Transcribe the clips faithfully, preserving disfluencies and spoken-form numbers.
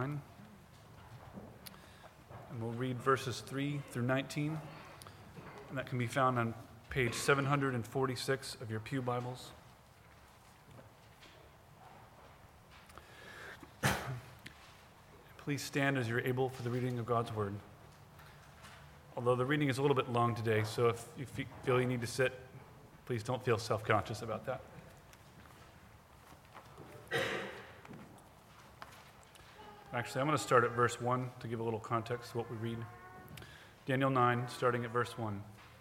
nine. And we'll read verses three through nineteen. And that can be found on page seven hundred forty-six of your pew Bibles. Please stand as you're able for the reading of God's Word. Although the reading is a little bit long today, so if you feel you need to sit, please don't feel self-conscious about that. Actually, I'm going to start at verse one to give a little context to what we read. Daniel nine, starting at verse one.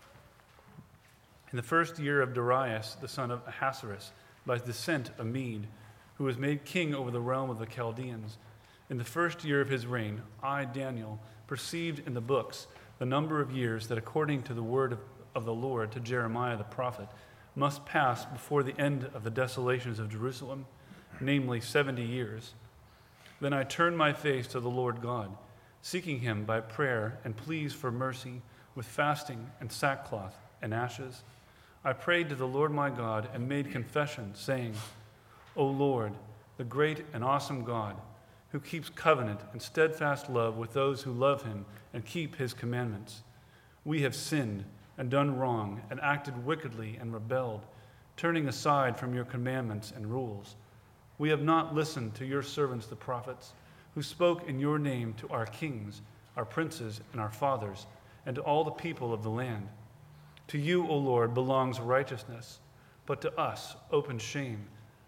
In the first year of Darius, the son of Ahasuerus, by descent a Mede, who was made king over the realm of the Chaldeans, in the first year of his reign, I, Daniel, perceived in the books the number of years that, according to the word of, of the Lord to Jeremiah the prophet, must pass before the end of the desolations of Jerusalem, namely seventy years. Then I turned my face to the Lord God, seeking him by prayer and pleas for mercy, with fasting and sackcloth and ashes. I prayed to the Lord my God and made confession, saying, O Lord, the great and awesome God, who keeps covenant and steadfast love with those who love him and keep his commandments. We have sinned and done wrong and acted wickedly and rebelled, turning aside from your commandments and rules. We have not listened to your servants the prophets, who spoke in your name to our kings, our princes, and our fathers, and to all the people of the land. To you, O Lord, belongs righteousness, but to us open shame.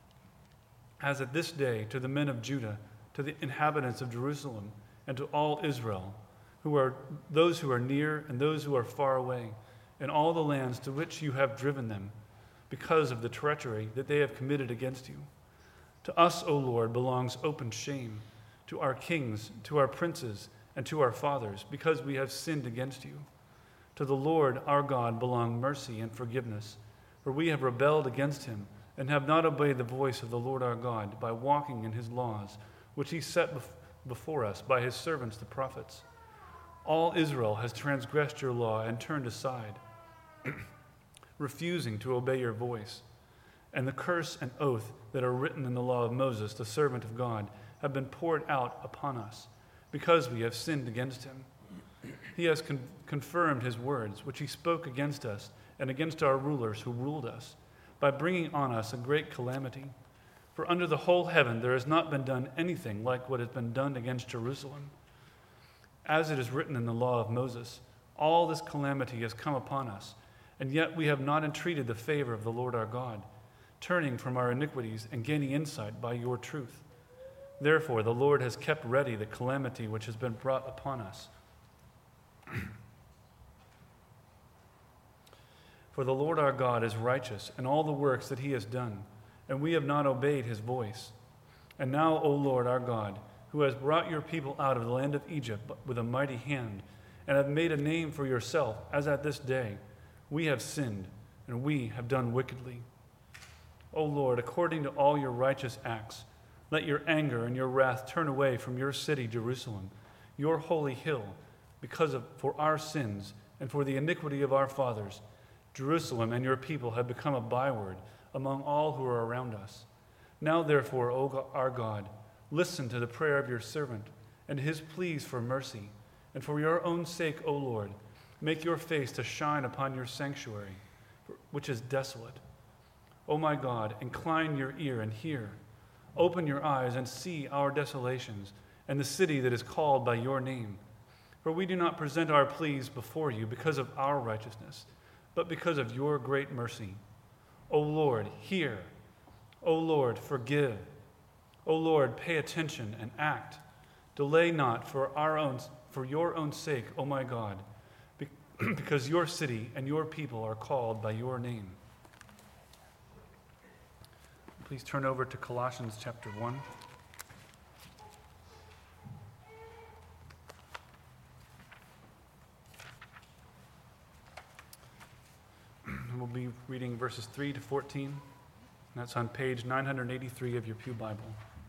As at this day to the men of Judah, to the inhabitants of Jerusalem, and to all Israel, who are those who are near and those who are far away, in all the lands to which you have driven them, because of the treachery that they have committed against you. To us, O Lord, belongs open shame, to our kings, to our princes, and to our fathers, because we have sinned against you. To the Lord our God belong mercy and forgiveness, for we have rebelled against him and have not obeyed the voice of the Lord our God by walking in his laws, which he set before us by his servants the prophets. All Israel has transgressed your law and turned aside, refusing to obey your voice. And the curse and oath that are written in the law of Moses, the servant of God, have been poured out upon us, because we have sinned against him. He has con- confirmed his words, which he spoke against us and against our rulers who ruled us, by bringing on us a great calamity. For under the whole heaven there has not been done anything like what has been done against Jerusalem. As it is written in the law of Moses, all this calamity has come upon us, and yet we have not entreated the favor of the Lord our God, turning from our iniquities and gaining insight by your truth. Therefore the Lord has kept ready the calamity which has been brought upon us. For the Lord our God is righteous in all the works that he has done, and we have not obeyed his voice. And now, O Lord our God, who has brought your people out of the land of Egypt with a mighty hand, and have made a name for yourself, as at this day, we have sinned, and we have done wickedly. O Lord, according to all your righteous acts, let your anger and your wrath turn away from your city, Jerusalem, your holy hill, because of for our sins and for the iniquity of our fathers. Jerusalem and your people have become a byword among all who are around us. Now, therefore, O our God, listen to the prayer of your servant and his pleas for mercy, and for your own sake, O Lord, make your face to shine upon your sanctuary, which is desolate. O my God, incline your ear and hear. Open your eyes and see our desolations and the city that is called by your name. For we do not present our pleas before you because of our righteousness, but because of your great mercy. O Lord, hear. O Lord, forgive. O Lord, pay attention and act. Delay not for our own, for your own sake, O my God, because your city and your people are called by your name. Please turn over to Colossians chapter one. We'll be reading verses three to fourteen. That's on page nine hundred eighty-three of your pew Bible.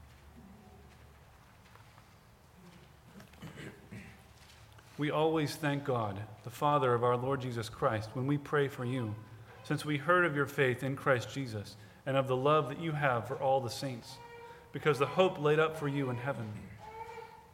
We always thank God, the Father of our Lord Jesus Christ, when we pray for you, since we heard of your faith in Christ Jesus and of the love that you have for all the saints, because the hope laid up for you in heaven.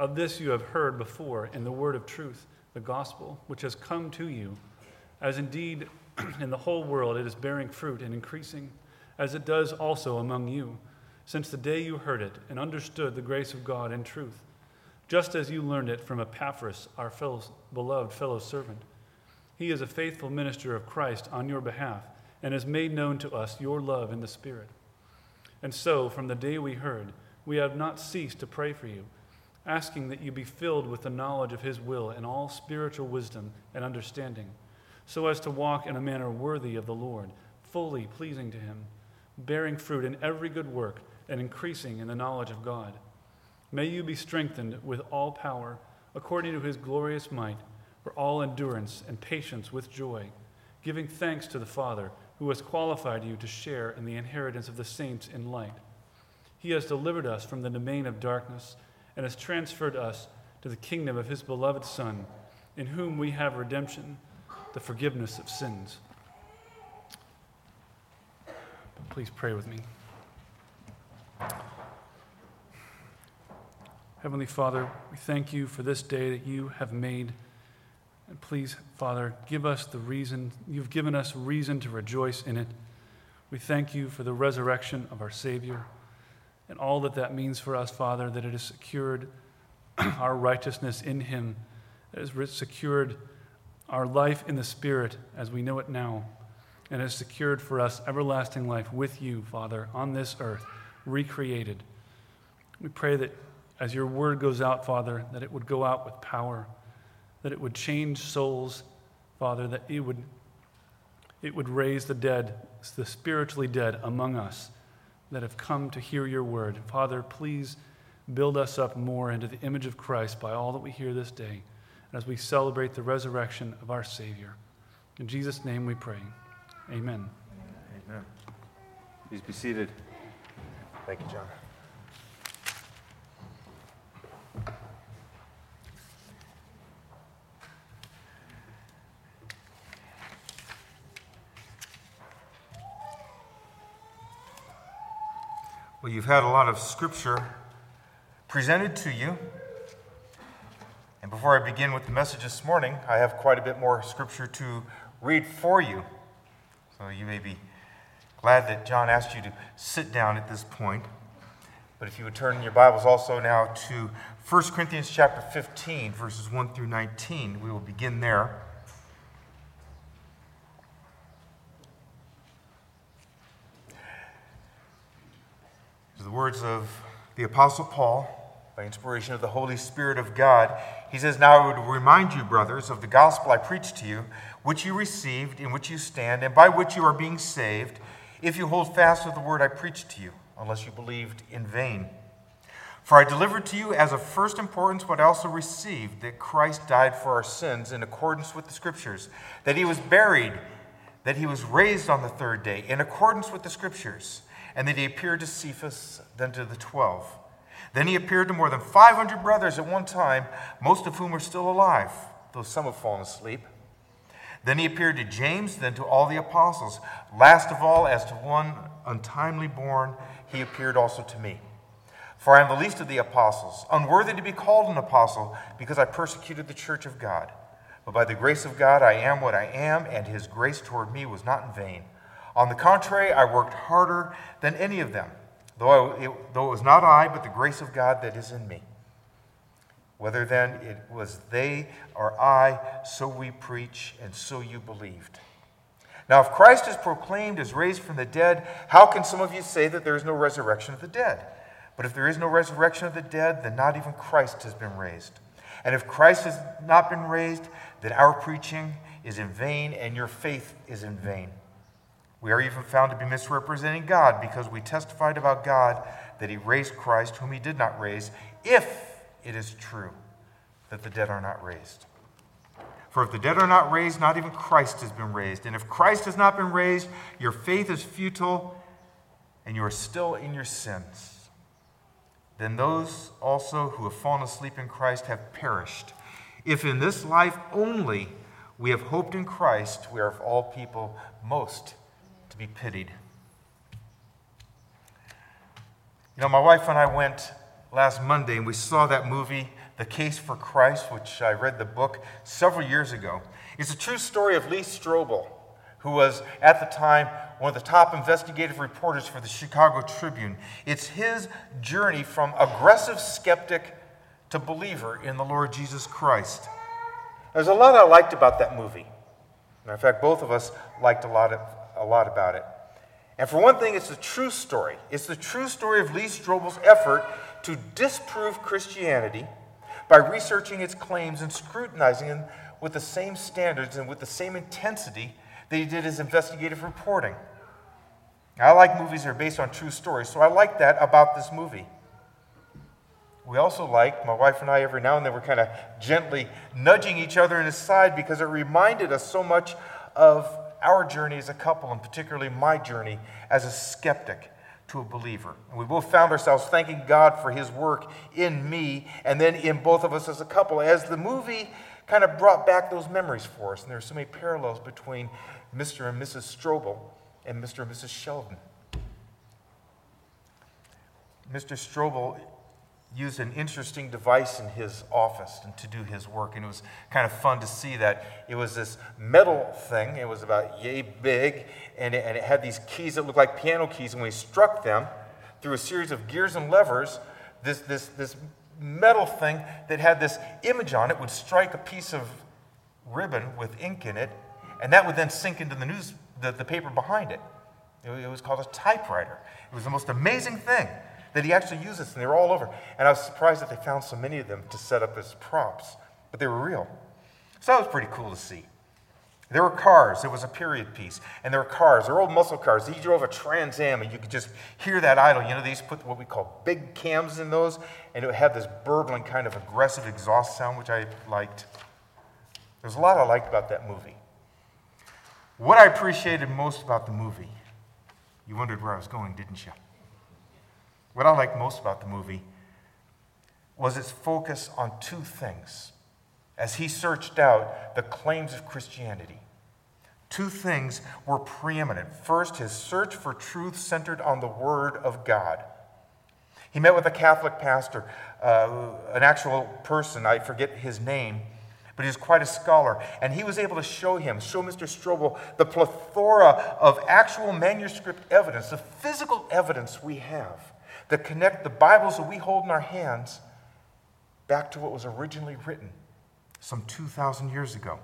Of this you have heard before in the word of truth, the gospel, which has come to you, as indeed in the whole world it is bearing fruit and increasing, as it does also among you, since the day you heard it and understood the grace of God in truth, just as you learned it from Epaphras, our fellow, beloved fellow servant. He is a faithful minister of Christ on your behalf, and has made known to us your love in the Spirit. And so, from the day we heard, we have not ceased to pray for you, asking that you be filled with the knowledge of his will and all spiritual wisdom and understanding, so as to walk in a manner worthy of the Lord, fully pleasing to him, bearing fruit in every good work and increasing in the knowledge of God. May you be strengthened with all power, according to his glorious might, for all endurance and patience with joy, giving thanks to the Father, who has qualified you to share in the inheritance of the saints in light. He has delivered us from the domain of darkness and has transferred us to the kingdom of his beloved Son, in whom we have redemption, the forgiveness of sins. Please pray with me. Heavenly Father, we thank you for this day that you have made. And please, Father, give us the reason, you've given us reason to rejoice in it. We thank you for the resurrection of our Savior and all that that means for us, Father, that it has secured our righteousness in him, that has secured our life in the Spirit as we know it now, and has secured for us everlasting life with you, Father, on this earth, recreated. We pray that as your word goes out, Father, that it would go out with power, that it would change souls, Father, that it would, it would raise the dead, the spiritually dead among us that have come to hear your word. Father, please build us up more into the image of Christ by all that we hear this day, as we celebrate the resurrection of our Savior. In Jesus' name we pray. Amen. Amen. Please be seated. Thank you, John. Well, you've had a lot of scripture presented to you. And before I begin with the message this morning, I have quite a bit more scripture to read for you. So you may be glad that John asked you to sit down at this point. But if you would turn in your Bibles also now to First Corinthians chapter fifteen, verses one through nineteen, we will begin there. The words of the Apostle Paul, by inspiration of the Holy Spirit of God. He says, "Now I would remind you, brothers, of the gospel I preached to you, which you received, in which you stand, and by which you are being saved, if you hold fast to the word I preached to you, unless you believed in vain. For I delivered to you as of first importance what I also received, that Christ died for our sins in accordance with the Scriptures, that he was buried, that he was raised on the third day in accordance with the Scriptures, and that he appeared to Cephas, then to the twelve. Then he appeared to more than five hundred brothers at one time, most of whom are still alive, though some have fallen asleep. Then he appeared to James, then to all the apostles. Last of all, as to one untimely born, he appeared also to me. For I am the least of the apostles, unworthy to be called an apostle, because I persecuted the church of God. But by the grace of God I am what I am, and his grace toward me was not in vain. On the contrary, I worked harder than any of them, though, I, it, though it was not I, but the grace of God that is in me. Whether then it was they or I, so we preach, and so you believed. Now if Christ is proclaimed as raised from the dead, how can some of you say that there is no resurrection of the dead? But if there is no resurrection of the dead, then not even Christ has been raised. And if Christ has not been raised, then our preaching is in vain, and your faith is in vain. We are even found to be misrepresenting God, because we testified about God that he raised Christ, whom he did not raise, if it is true that the dead are not raised. For if the dead are not raised, not even Christ has been raised. And if Christ has not been raised, your faith is futile, and you are still in your sins. Then those also who have fallen asleep in Christ have perished. If in this life only we have hoped in Christ, we are of all people most to be pitied." You know, my wife and I went last Monday and we saw that movie, The The Case for Christ, which I read the book several years ago. It's a true story of Lee Strobel, who was at the time one of the top investigative reporters for the Chicago Tribune. It's his journey from aggressive skeptic to believer in the Lord Jesus Christ. There's a lot I liked about that movie. Matter of fact, both of us liked a lot, of, a lot about it. And for one thing, it's the true story. It's the true story of Lee Strobel's effort to disprove Christianity by researching its claims and scrutinizing them with the same standards and with the same intensity that he did his investigative reporting. I like movies that are based on true stories, so I like that about this movie. We also like, my wife and I, every now and then, we're kind of gently nudging each other in the side because it reminded us so much of our journey as a couple, and particularly my journey as a skeptic to a believer. And we both found ourselves thanking God for his work in me and then in both of us as a couple, as the movie kind of brought back those memories for us. And there are so many parallels between Mister and Missus Strobel and Mister and Missus Sheldon. Mister Strobel used an interesting device in his office and to do his work, and it was kind of fun to see that. It was this metal thing. It was about yay big, and it, and it had these keys that looked like piano keys, and when he struck them through a series of gears and levers, this, this, this metal thing that had this image on it would strike a piece of ribbon with ink in it, and that would then sink into the news, the, the paper behind it. it. It was called a typewriter. It was the most amazing thing that he actually used this, and they were all over. And I was surprised that they found so many of them to set up as props, but they were real. So that was pretty cool to see. There were cars. It was a period piece. And there were cars. There were old muscle cars. He drove a Trans Am, and you could just hear that idle. You know, they used to put what we call big cams in those, and it would have this burbling kind of aggressive exhaust sound, which I liked. There's a lot I liked about that movie. What I appreciated most about the movie, you wondered where I was going, didn't you? What I liked most about the movie was its focus on two things as he searched out the claims of Christianity. Two things were preeminent. First, his search for truth centered on the Word of God. He met with a Catholic pastor, uh, an actual person, I forget his name, but he was quite a scholar, and he was able to show him, show Mister Strobel, the plethora of actual manuscript evidence, the physical evidence we have that connect the Bibles that we hold in our hands back to what was originally written some two thousand years ago.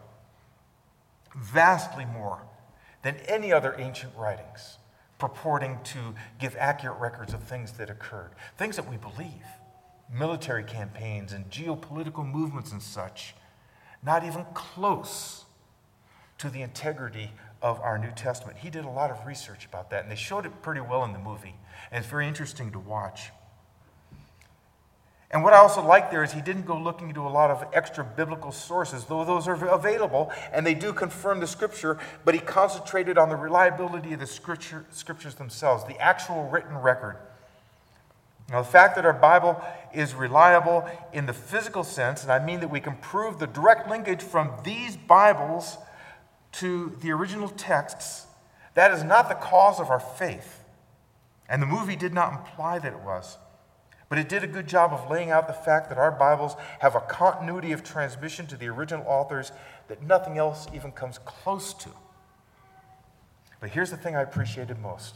Vastly more than any other ancient writings purporting to give accurate records of things that occurred, things that we believe, military campaigns and geopolitical movements and such, not even close to the integrity of our New Testament. He did a lot of research about that, and they showed it pretty well in the movie, and it's very interesting to watch. And what I also like there is he didn't go looking into a lot of extra biblical sources, though those are available, and they do confirm the Scripture, but he concentrated on the reliability of the scripture, Scriptures themselves, the actual written record. Now, the fact that our Bible is reliable in the physical sense, and I mean that we can prove the direct linkage from these Bibles to the original texts, that is not the cause of our faith. And the movie did not imply that it was. But it did a good job of laying out the fact that our Bibles have a continuity of transmission to the original authors that nothing else even comes close to. But here's the thing I appreciated most.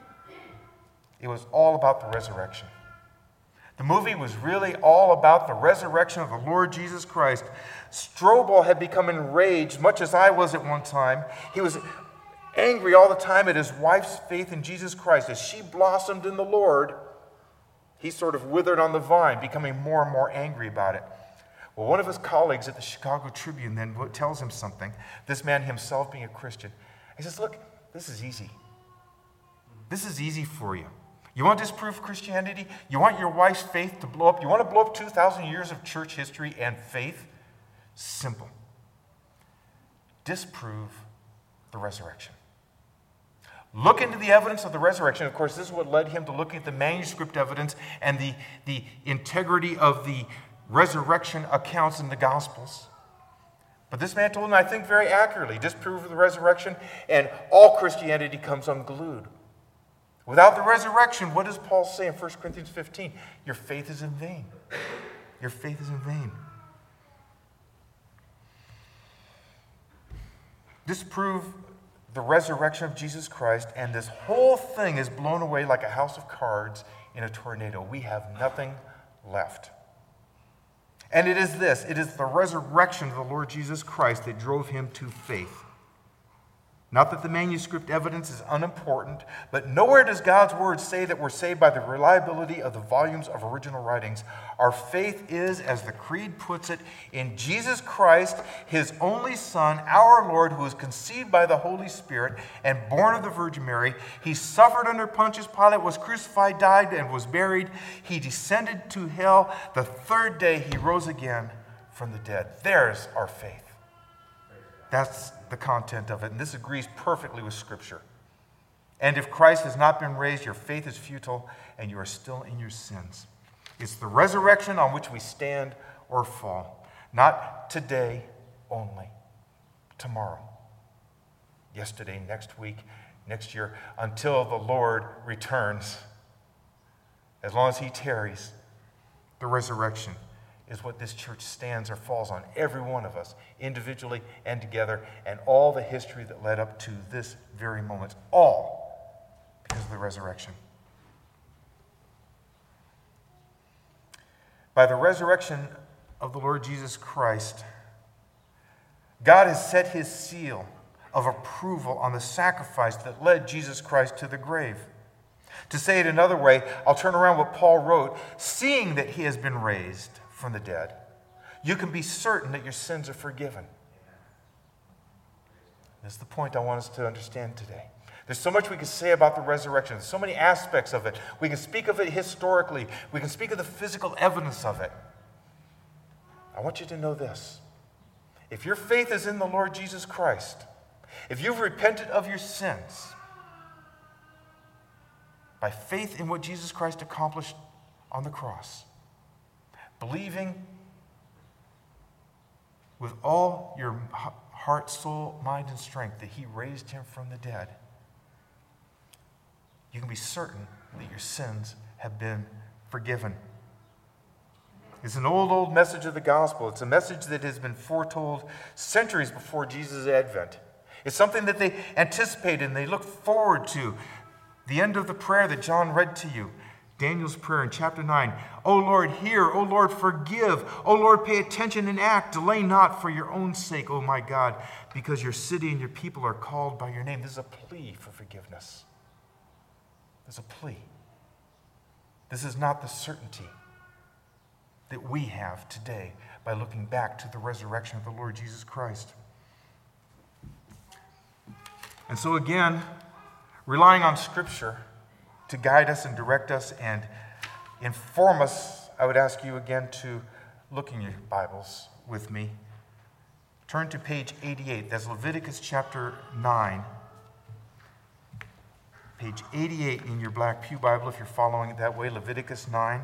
It was all about the resurrection. The movie was really all about the resurrection of the Lord Jesus Christ. Strobel had become enraged, much as I was at one time. He was angry all the time at his wife's faith in Jesus Christ. As she blossomed in the Lord, he sort of withered on the vine, becoming more and more angry about it. Well, one of his colleagues at the Chicago Tribune then tells him something, this man himself being a Christian. He says, look, this is easy. This is easy for you. You want to disprove Christianity? You want your wife's faith to blow up? You want to blow up two thousand years of church history and faith? Simple. Disprove the resurrection. Look into the evidence of the resurrection. Of course, this is what led him to looking at the manuscript evidence and the, the integrity of the resurrection accounts in the Gospels. But this man told him, I think very accurately, disprove the resurrection, and all Christianity comes unglued. Without the resurrection, what does Paul say in First Corinthians fifteen? Your faith is in vain. your faith is in vain. Disprove the resurrection of Jesus Christ, and this whole thing is blown away like a house of cards in a tornado. We have nothing left. And it is this, it is the resurrection of the Lord Jesus Christ that drove him to faith. Not that the manuscript evidence is unimportant, but nowhere does God's word say that we're saved by the reliability of the volumes of original writings. Our faith is, as the Creed puts it, in Jesus Christ, his only Son, our Lord, who was conceived by the Holy Spirit and born of the Virgin Mary. He suffered under Pontius Pilate, was crucified, died, and was buried. He descended to hell. The third day he rose again from the dead. There's our faith. That's the content of it, and this agrees perfectly with Scripture. And if Christ has not been raised, your faith is futile, and you are still in your sins. It's the resurrection on which we stand or fall. Not today only, tomorrow, yesterday, next week, next year, until the Lord returns. As long as he tarries, the resurrection is what this church stands or falls on, every one of us, individually and together, and all the history that led up to this very moment, all because of the resurrection. By the resurrection of the Lord Jesus Christ, God has set his seal of approval on the sacrifice that led Jesus Christ to the grave. To say it another way, I'll turn around what Paul wrote, seeing that he has been raised from the dead, you can be certain that your sins are forgiven. That's the point I want us to understand today. There's so much we can say about the resurrection. There's so many aspects of it. We can speak of it historically. We can speak of the physical evidence of it. I want you to know this. If your faith is in the Lord Jesus Christ, if you've repented of your sins, by faith in what Jesus Christ accomplished on the cross, believing with all your heart, soul, mind, and strength that he raised him from the dead, you can be certain that your sins have been forgiven. It's an old, old message of the gospel. It's a message that has been foretold centuries before Jesus' advent. It's something that they anticipated and they looked forward to. The end of the prayer that John read to you, Daniel's prayer in chapter nine. O Lord, hear. O Lord, forgive. O Lord, pay attention and act. Delay not for your own sake, O my God, because your city and your people are called by your name. This is a plea for forgiveness. This is a plea. This is not the certainty that we have today by looking back to the resurrection of the Lord Jesus Christ. And so again, relying on Scripture to guide us and direct us and inform us, I would ask you again to look in your Bibles with me. Turn to page eighty-eight. That's Leviticus chapter nine. Page eighty-eight in your black pew Bible, if you're following it that way, Leviticus nine.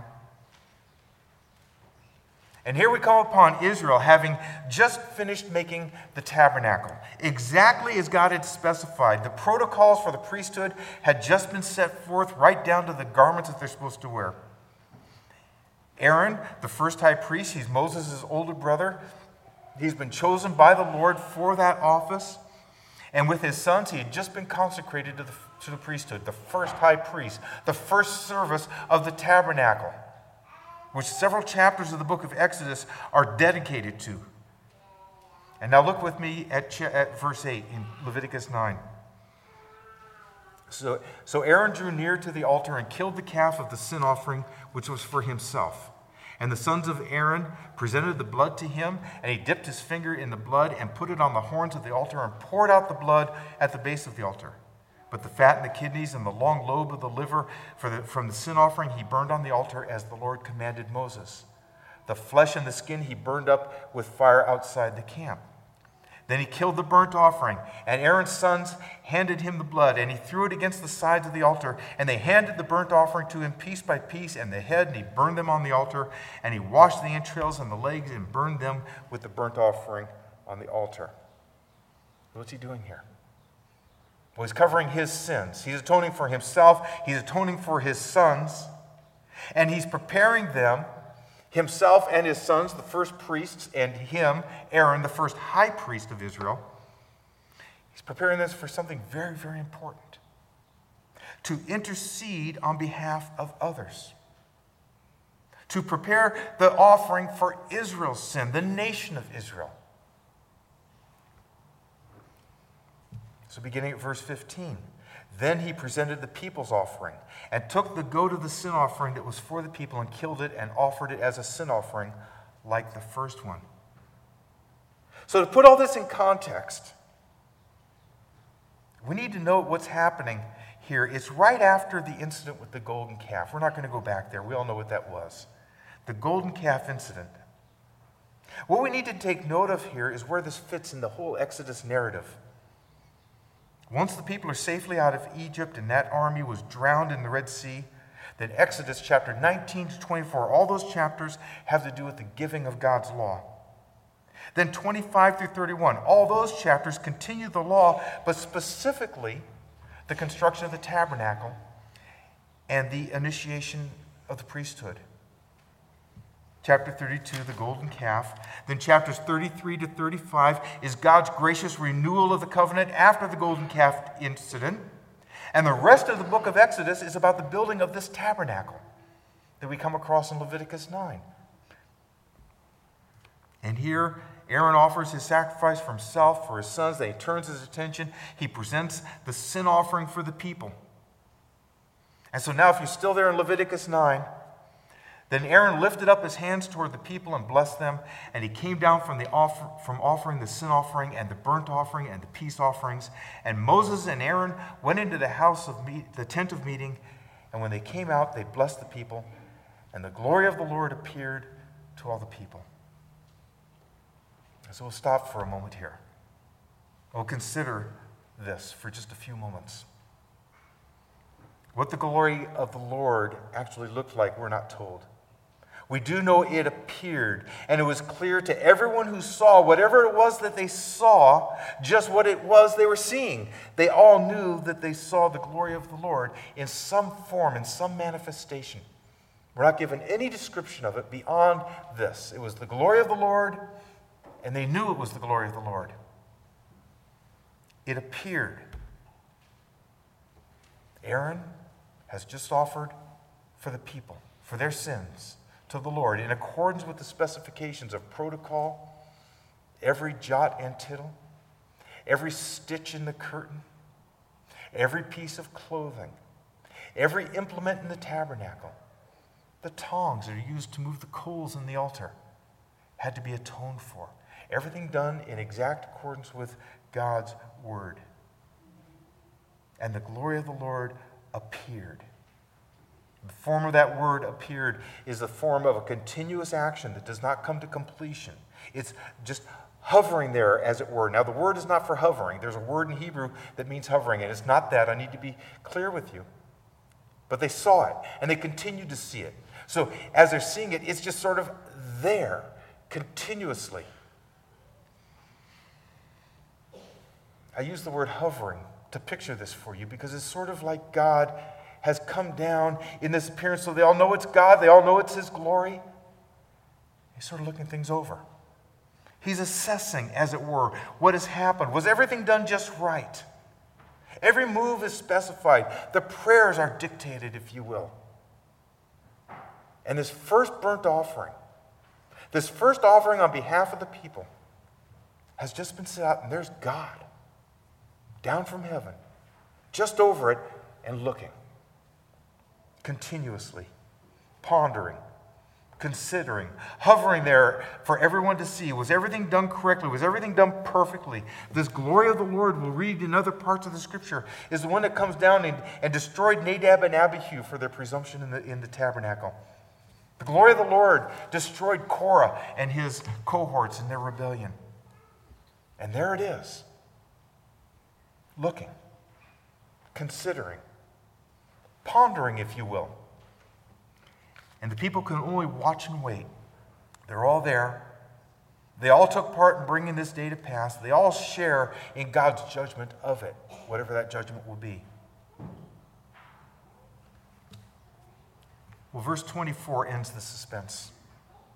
And here we come upon Israel having just finished making the tabernacle, exactly as God had specified. The protocols for the priesthood had just been set forth right down to the garments that they're supposed to wear. Aaron, the first high priest, he's Moses' older brother. He's been chosen by the Lord for that office. And with his sons, he had just been consecrated to the, to the priesthood, the first high priest, the first service of the tabernacle, which several chapters of the book of Exodus are dedicated to. And now look with me at, cha- at verse eight in Leviticus nine. So, so Aaron drew near to the altar and killed the calf of the sin offering, which was for himself. And the sons of Aaron presented the blood to him, and he dipped his finger in the blood and put it on the horns of the altar and poured out the blood at the base of the altar. But the fat and the kidneys and the long lobe of the liver for the, from the sin offering he burned on the altar as the Lord commanded Moses. The flesh and the skin he burned up with fire outside the camp. Then he killed the burnt offering, and Aaron's sons handed him the blood, and he threw it against the sides of the altar, and they handed the burnt offering to him piece by piece, and the head, and he burned them on the altar, and he washed the entrails and the legs and burned them with the burnt offering on the altar. What's he doing here? Well, he's covering his sins. He's atoning for himself. He's atoning for his sons. And he's preparing them himself and his sons, the first priests, and him, Aaron, the first high priest of Israel. He's preparing this for something very, very important: to intercede on behalf of others, to prepare the offering for Israel's sin, the nation of Israel. So beginning at verse fifteen, then he presented the people's offering and took the goat of the sin offering that was for the people and killed it and offered it as a sin offering like the first one. So to put all this in context, we need to know what's happening here. It's right after the incident with the golden calf. We're not going to go back there. We all know what that was. The golden calf incident. What we need to take note of here is where this fits in the whole Exodus narrative. Once the people are safely out of Egypt and that army was drowned in the Red Sea, then Exodus chapter nineteen to twenty-four, all those chapters have to do with the giving of God's law. Then twenty-five through thirty-one, all those chapters continue the law, but specifically the construction of the tabernacle and the initiation of the priesthood. Chapter thirty-two, the golden calf. Then chapters thirty-three to thirty-five is God's gracious renewal of the covenant after the golden calf incident. And the rest of the book of Exodus is about the building of this tabernacle that we come across in Leviticus nine. And here, Aaron offers his sacrifice for himself, for his sons. Then he turns his attention. He presents the sin offering for the people. And so now if you're still there in Leviticus nine, then Aaron lifted up his hands toward the people and blessed them, and he came down from, the offer, from offering the sin offering and the burnt offering and the peace offerings. And Moses and Aaron went into the house of meet, the tent of meeting, and when they came out, they blessed the people, and the glory of the Lord appeared to all the people. So we'll stop for a moment here. We'll consider this for just a few moments. What the glory of the Lord actually looked like, we're not told. We do know it appeared, and it was clear to everyone who saw whatever it was that they saw, just what it was they were seeing. They all knew that they saw the glory of the Lord in some form, in some manifestation. We're not given any description of it beyond this. It was the glory of the Lord, and they knew it was the glory of the Lord. It appeared. Aaron has just offered for the people, for their sins, to the Lord, in accordance with the specifications of protocol, every jot and tittle, every stitch in the curtain, every piece of clothing, every implement in the tabernacle, the tongs that are used to move the coals in the altar, had to be atoned for. Everything done in exact accordance with God's word. And the glory of the Lord appeared. The form of that word appeared is the form of a continuous action that does not come to completion. It's just hovering there, as it were. Now, the word is not for hovering. There's a word in Hebrew that means hovering, and it's not that. I need to be clear with you. But they saw it, and they continued to see it. So as they're seeing it, it's just sort of there, continuously. I use the word hovering to picture this for you because it's sort of like God has come down in this appearance, so they all know it's God, they all know it's His glory. He's sort of looking things over. He's assessing, as it were, what has happened. Was everything done just right? Every move is specified. The prayers are dictated, if you will. And this first burnt offering, this first offering on behalf of the people, has just been set out, and there's God down from heaven, just over it, and looking. Continuously, pondering, considering, hovering there for everyone to see. Was everything done correctly? Was everything done perfectly? This glory of the Lord, we'll read in other parts of the Scripture, is the one that comes down and, and destroyed Nadab and Abihu for their presumption in the, in the tabernacle. The glory of the Lord destroyed Korah and his cohorts in their rebellion. And there it is, looking, considering, pondering, if you will. And the people can only watch and wait. They're all there. They all took part in bringing this day to pass. They all share in God's judgment of it, whatever that judgment will be. Well, verse twenty-four ends the suspense.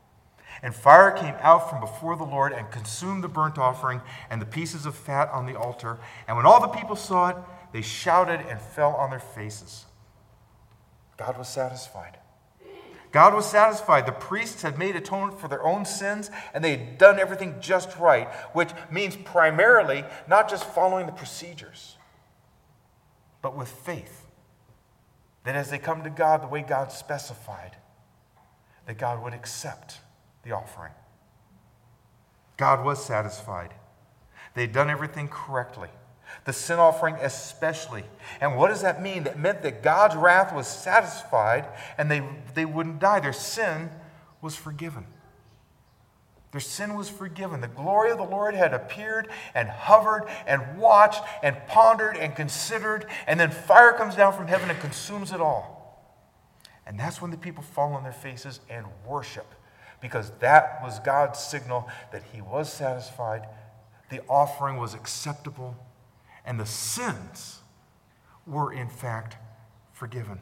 And fire came out from before the Lord and consumed the burnt offering and the pieces of fat on the altar. And when all the people saw it, they shouted and fell on their faces. God was satisfied. God was satisfied. The priests had made atonement for their own sins, and they had done everything just right, which means primarily not just following the procedures, but with faith. That as they come to God the way God specified, that God would accept the offering. God was satisfied. They'd done everything correctly. The sin offering especially. And what does that mean? That meant that God's wrath was satisfied and they, they wouldn't die. Their sin was forgiven. Their sin was forgiven. The glory of the Lord had appeared and hovered and watched and pondered and considered, and then fire comes down from heaven and consumes it all. And that's when the people fall on their faces and worship, because that was God's signal that he was satisfied, the offering was acceptable, and the sins were in fact forgiven.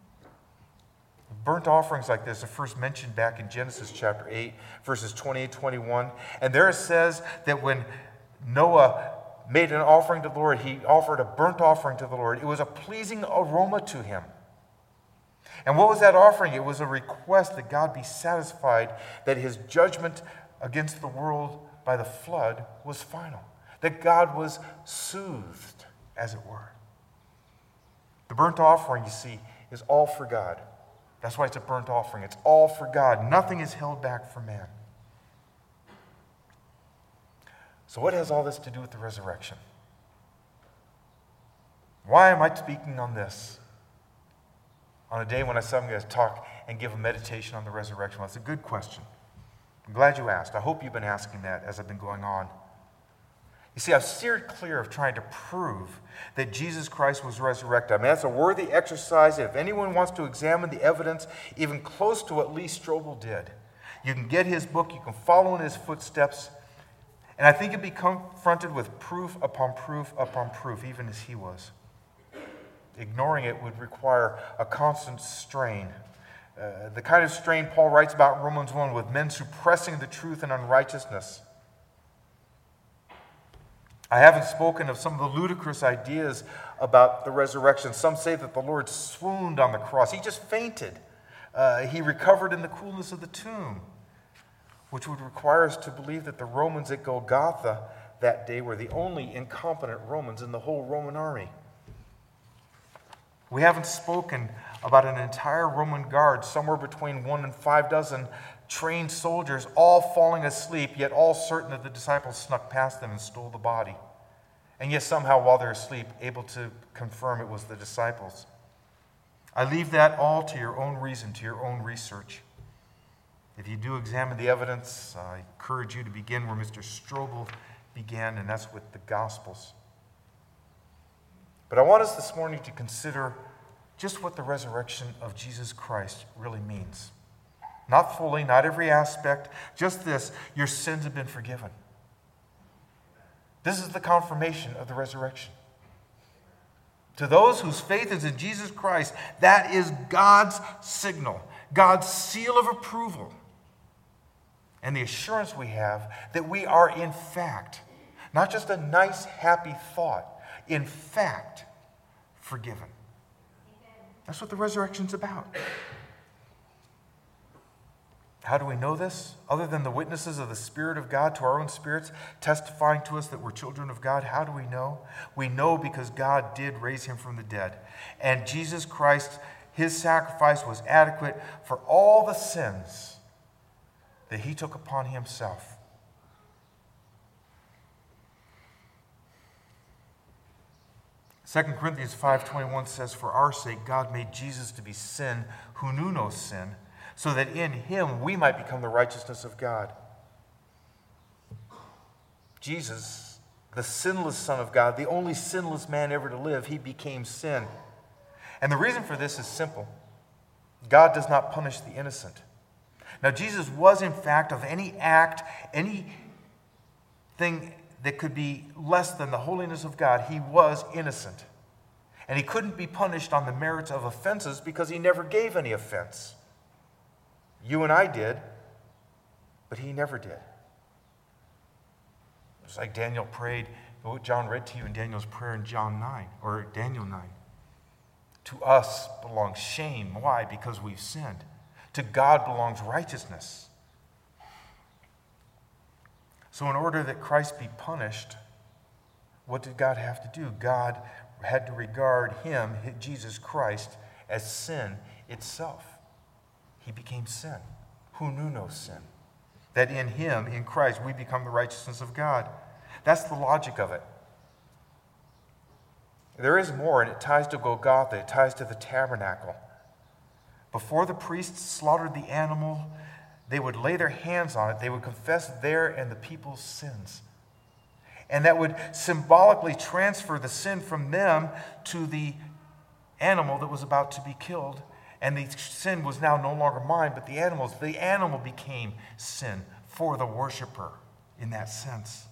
Burnt offerings like this are first mentioned back in Genesis chapter eight, verses twenty-eight, twenty-one. And there it says that when Noah made an offering to the Lord, he offered a burnt offering to the Lord. It was a pleasing aroma to him. And what was that offering? It was a request that God be satisfied that his judgment against the world by the flood was final. That God was soothed, as it were. The burnt offering, you see, is all for God. That's why it's a burnt offering. It's all for God. Nothing is held back for man. So what has all this to do with the resurrection? Why am I speaking on this on a day when I said I'm going to talk and give a meditation on the resurrection? Well, it's a good question. I'm glad you asked. I hope you've been asking that as I've been going on. You see, I've steered clear of trying to prove that Jesus Christ was resurrected. I mean, that's a worthy exercise. If anyone wants to examine the evidence, even close to what Lee Strobel did, you can get his book, you can follow in his footsteps, and I think you'll be confronted with proof upon proof upon proof, even as he was. Ignoring it would require a constant strain. Uh, the kind of strain Paul writes about in Romans one, with men suppressing the truth in unrighteousness. I haven't spoken of some of the ludicrous ideas about the resurrection. Some say that the Lord swooned on the cross. He just fainted. Uh, he recovered in the coolness of the tomb, which would require us to believe that the Romans at Golgotha that day were the only incompetent Romans in the whole Roman army. We haven't spoken about an entire Roman guard, somewhere between one and five dozen trained soldiers, all falling asleep, yet all certain that the disciples snuck past them and stole the body. And yet somehow, while they're asleep, able to confirm it was the disciples. I leave that all to your own reason, to your own research. If you do examine the evidence, I encourage you to begin where Mister Strobel began, and that's with the Gospels. But I want us this morning to consider just what the resurrection of Jesus Christ really means. Not fully, not every aspect, just this: your sins have been forgiven. This is the confirmation of the resurrection. To those whose faith is in Jesus Christ, that is God's signal, God's seal of approval, and the assurance we have that we are in fact, not just a nice, happy thought, in fact, forgiven. That's what the resurrection's about. How do we know this? Other than the witnesses of the Spirit of God to our own spirits testifying to us that we're children of God, how do we know? We know because God did raise him from the dead. And Jesus Christ, his sacrifice was adequate for all the sins that he took upon himself. Second Corinthians five twenty-one says, "For our sake God made Jesus to be sin who knew no sin, so that in him we might become the righteousness of God." Jesus, the sinless Son of God, the only sinless man ever to live, he became sin. And the reason for this is simple. God does not punish the innocent. Now, Jesus was, in fact, of any act, anything that could be less than the holiness of God, he was innocent. And he couldn't be punished on the merits of offenses because he never gave any offense. You and I did. But he never did. It's like Daniel prayed, what John read to you in Daniel's prayer in John nine, or Daniel nine. To us belongs shame. Why? Because we've sinned. To God belongs righteousness. So in order that Christ be punished, what did God have to do? God had to regard him, Jesus Christ, as sin itself. He became sin, who knew no sin. That in him, in Christ, we become the righteousness of God. That's the logic of it. There is more, and it ties to Golgotha. It ties to the tabernacle. Before the priests slaughtered the animal, they would lay their hands on it. They would confess their and the people's sins. And that would symbolically transfer the sin from them to the animal that was about to be killed. And the sin was now no longer mine, but the animal's. The animal became sin for the worshiper in that sense.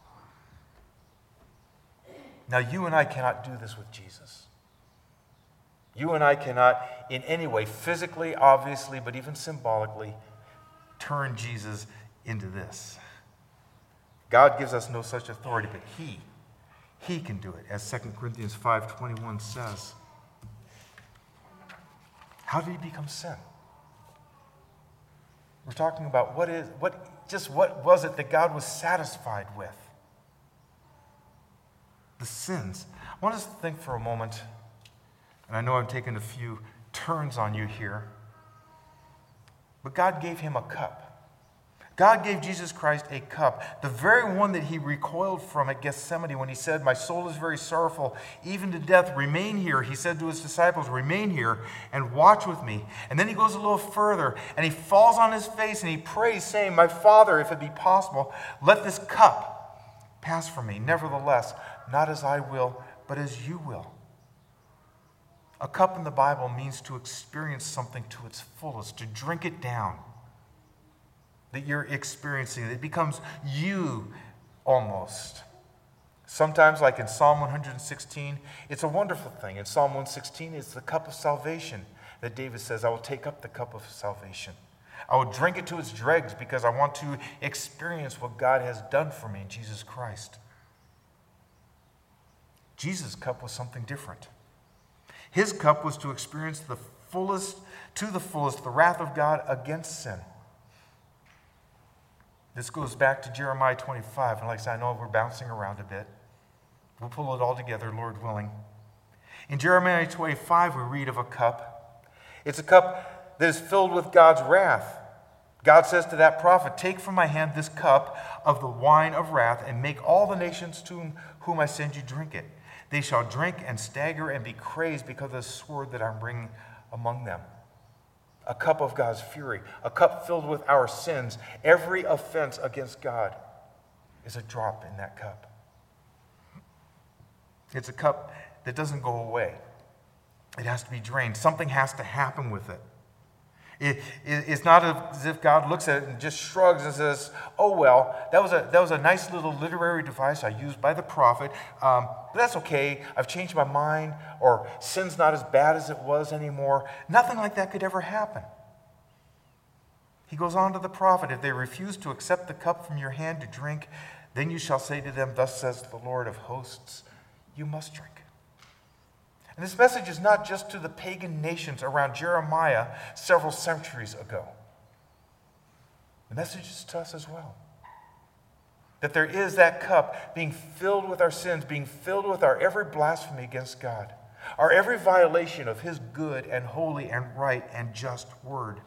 Now, you and I cannot do this with Jesus. You and I cannot in any way, physically, obviously, but even symbolically, turn Jesus into this. God gives us no such authority, but he, he can do it, as Second Corinthians five twenty-one says. How did he become sin? We're talking about what is, what, just what was it that God was satisfied with? The sins. I want us to think for a moment, and I know I'm taking a few turns on you here, but God gave him a cup. God gave Jesus Christ a cup, the very one that he recoiled from at Gethsemane when he said, "My soul is very sorrowful, even to death. Remain here." He said to his disciples, "Remain here and watch with me." And then he goes a little further, and he falls on his face and he prays, saying, "My Father, if it be possible, let this cup pass from me. Nevertheless, not as I will, but as you will." A cup in the Bible means to experience something to its fullest, to drink it down. That you're experiencing. It becomes you almost. Sometimes, like in Psalm one sixteen, it's a wonderful thing. In Psalm one sixteen, it's the cup of salvation that David says, "I will take up the cup of salvation. I will drink it to its dregs because I want to experience what God has done for me in Jesus Christ." Jesus' cup was something different. His cup was to experience the fullest, to the fullest, the wrath of God against sin. This goes back to Jeremiah twenty-five, and like I said, I know we're bouncing around a bit. We'll pull it all together, Lord willing. In Jeremiah twenty-five, we read of a cup. It's a cup that is filled with God's wrath. God says to that prophet, "Take from my hand this cup of the wine of wrath, and make all the nations to whom I send you drink it. They shall drink and stagger and be crazed because of the sword that I'm bringing among them." A cup of God's fury, a cup filled with our sins. Every offense against God is a drop in that cup. It's a cup that doesn't go away. It has to be drained. Something has to happen with it. It, it, it's not as if God looks at it and just shrugs and says, "Oh, well, that was a, that was a nice little literary device I used by the prophet, um, but that's okay. I've changed my mind," or "Sin's not as bad as it was anymore." Nothing like that could ever happen. He goes on to the prophet, "If they refuse to accept the cup from your hand to drink, then you shall say to them, 'Thus says the Lord of hosts, you must drink.'" And this message is not just to the pagan nations around Jeremiah several centuries ago. The message is to us as well. That there is that cup being filled with our sins, being filled with our every blasphemy against God, our every violation of his good and holy and right and just word.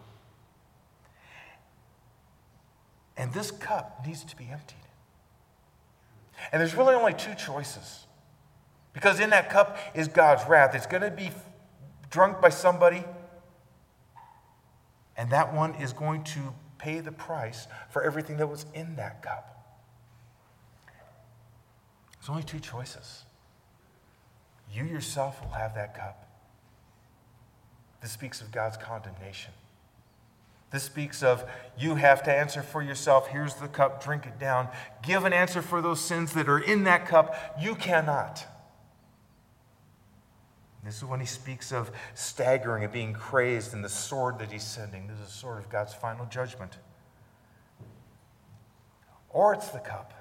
And this cup needs to be emptied. And there's really only two choices. Because in that cup is God's wrath. It's going to be drunk by somebody, and that one is going to pay the price for everything that was in that cup. There's only two choices. You yourself will have that cup. This speaks of God's condemnation. This speaks of you have to answer for yourself. Here's the cup, drink it down. Give an answer for those sins that are in that cup. You cannot. This is when he speaks of staggering and being crazed and the sword that he's sending. This is the sword of God's final judgment. or it's the cup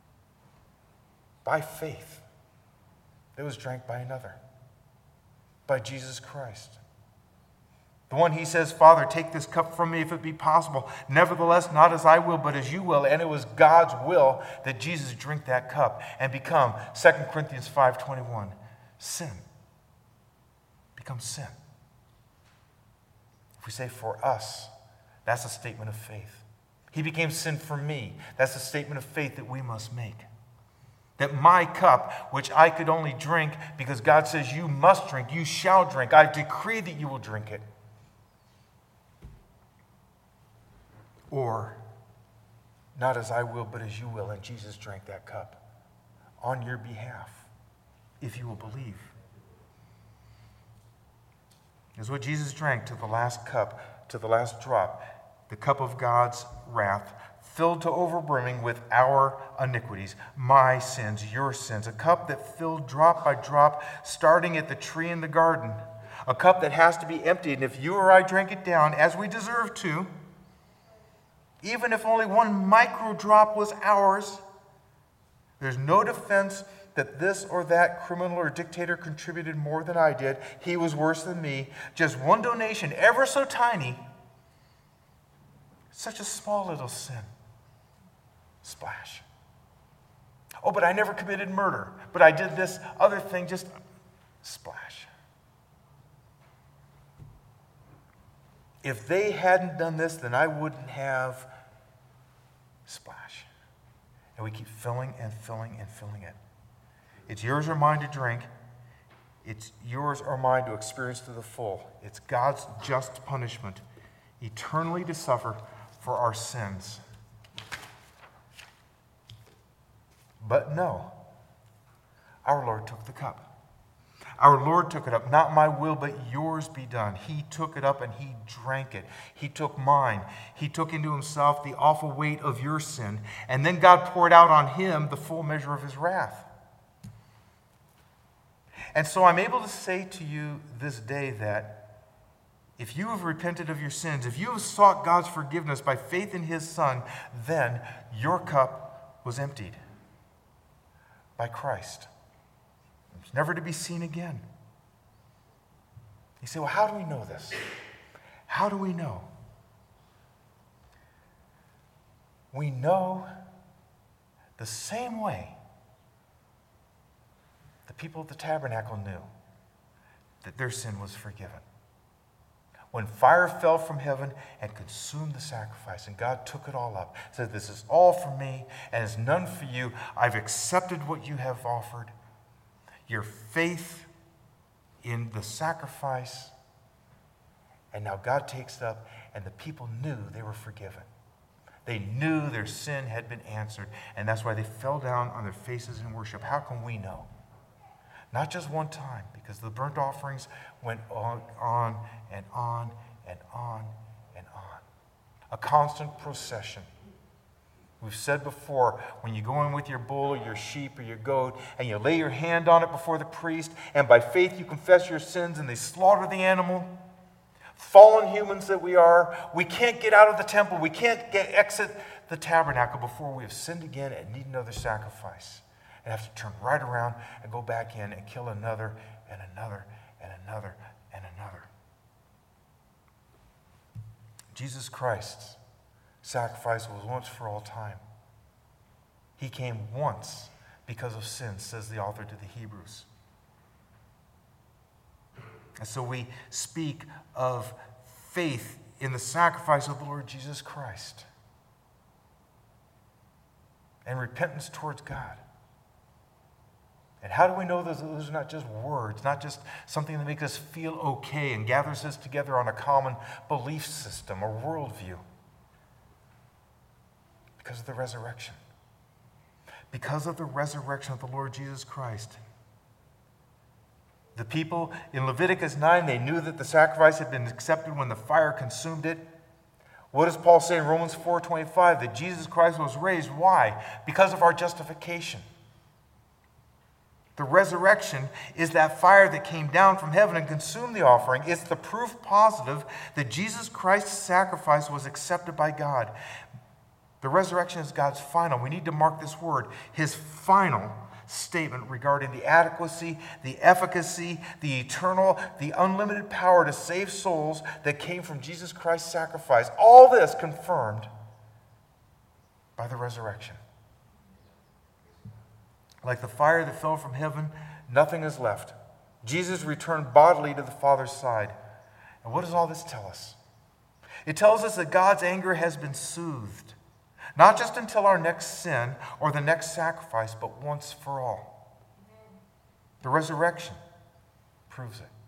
by faith that was drank by another, by Jesus Christ. The one he says, Father, take this cup from me if it be possible. Nevertheless, not as I will, but as you will. And it was God's will that Jesus drink that cup and become, Second Corinthians five twenty-one, sin. Become sin. If we say for us, that's a statement of faith. He became sin for me. That's a statement of faith that we must make. That my cup, which I could only drink because God says you must drink, you shall drink. I decree that you will drink it. Or, not as I will, but as you will. And Jesus drank that cup on your behalf, if you will believe. Is what Jesus drank to the last cup, to the last drop, the cup of God's wrath, filled to overbrimming with our iniquities, my sins, your sins. A cup that filled drop by drop, starting at the tree in the garden. A cup that has to be emptied, and if you or I drank it down, as we deserve to, even if only one micro drop was ours, there's no defense that this or that criminal or dictator contributed more than I did. He was worse than me. Just one donation, ever so tiny, such a small little sin. Splash. Oh, but I never committed murder. But I did this other thing, just splash. If they hadn't done this, then I wouldn't have splash. And we keep filling and filling and filling it. It's yours or mine to drink. It's yours or mine to experience to the full. It's God's just punishment, eternally to suffer for our sins. But no, our Lord took the cup. Our Lord took it up. Not my will, but yours be done. He took it up and he drank it. He took mine. He took into himself the awful weight of your sin. And then God poured out on him the full measure of his wrath. And so I'm able to say to you this day that if you have repented of your sins, if you have sought God's forgiveness by faith in his Son, then your cup was emptied by Christ. It's never to be seen again. You say, well, how do we know this? How do we know? We know the same way the people at the tabernacle knew that their sin was forgiven. When fire fell from heaven and consumed the sacrifice, and God took it all up, said, this is all for me and is none for you. I've accepted what you have offered. Your faith in the sacrifice, and now God takes it up, and the people knew they were forgiven. They knew their sin had been answered, and that's why they fell down on their faces in worship. How can we know? Not just one time, because the burnt offerings went on, on and on and on and on. A constant procession. We've said before, when you go in with your bull or your sheep or your goat and you lay your hand on it before the priest, and by faith you confess your sins and they slaughter the animal, fallen humans that we are, we can't get out of the temple, we can't get, exit the tabernacle before we have sinned again and need another sacrifice. And have to turn right around and go back in and kill another and another and another and another. Jesus Christ's sacrifice was once for all time. He came once because of sin, says the author to the Hebrews. And so we speak of faith in the sacrifice of the Lord Jesus Christ and repentance towards God. And how do we know those, those are not just words, not just something that makes us feel okay and gathers us together on a common belief system or worldview? Because of the resurrection. Because of the resurrection of the Lord Jesus Christ. The people in Leviticus nine, they knew that the sacrifice had been accepted when the fire consumed it. What does Paul say in Romans four twenty-five? That Jesus Christ was raised. Why? Because of our justification. The resurrection is that fire that came down from heaven and consumed the offering. It's the proof positive that Jesus Christ's sacrifice was accepted by God. The resurrection is God's final. We need to mark this word, his final statement regarding the adequacy, the efficacy, the eternal, the unlimited power to save souls that came from Jesus Christ's sacrifice. All this confirmed by the resurrection. Like the fire that fell from heaven, nothing is left. Jesus returned bodily to the Father's side. And what does all this tell us? It tells us that God's anger has been soothed. Not just until our next sin or the next sacrifice, but once for all. The resurrection proves it.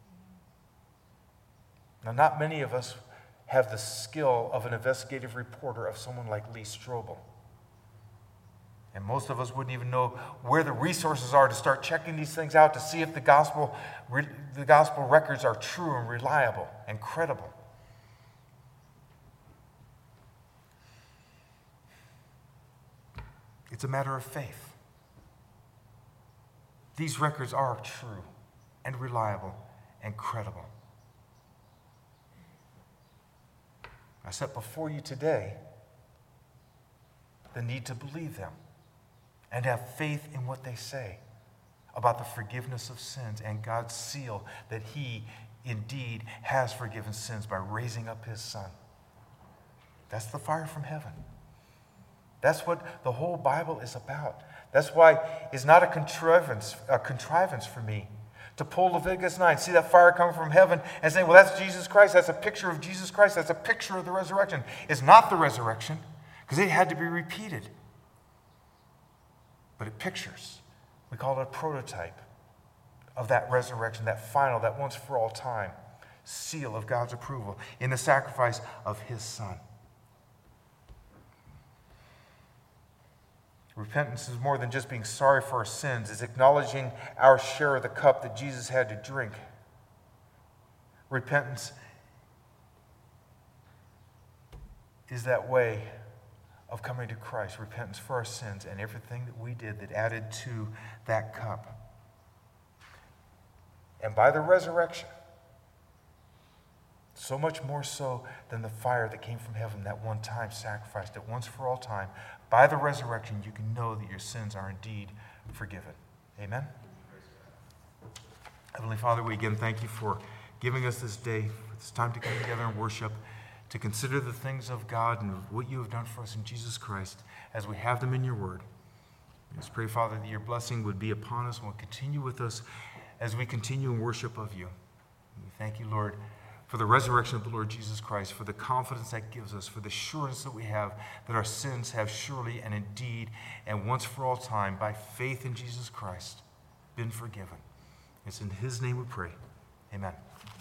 Now, not many of us have the skill of an investigative reporter of someone like Lee Strobel. And most of us wouldn't even know where the resources are to start checking these things out to see if the gospel, the gospel records are true and reliable and credible. It's a matter of faith. These records are true and reliable and credible. I set before you today the need to believe them and have faith in what they say about the forgiveness of sins and God's seal that he indeed has forgiven sins by raising up his Son. That's the fire from heaven. That's what the whole Bible is about. That's why it's not a contrivance, a contrivance for me to pull Leviticus nine, see that fire coming from heaven and say, well, that's Jesus Christ. That's a picture of Jesus Christ. That's a picture of the resurrection. It's not the resurrection because it had to be repeated. But it pictures. We call it a prototype of that resurrection, that final, that once for all time seal of God's approval in the sacrifice of his Son. Repentance is more than just being sorry for our sins. It's acknowledging our share of the cup that Jesus had to drink. Repentance is that way of coming to Christ. Repentance for our sins and everything that we did that added to that cup. And by the resurrection, so much more so than the fire that came from heaven that one time sacrificed it once for all time. By the resurrection, you can know that your sins are indeed forgiven. Amen? Heavenly Father, we again thank you for giving us this day, for this time to come together and worship, to consider the things of God and what you have done for us in Jesus Christ as we have them in your word. We just pray, Father, that your blessing would be upon us and will continue with us as we continue in worship of you. We thank you, Lord, for the resurrection of the Lord Jesus Christ, for the confidence that gives us, for the assurance that we have that our sins have surely and indeed and once for all time, by faith in Jesus Christ, been forgiven. It's in his name we pray. Amen.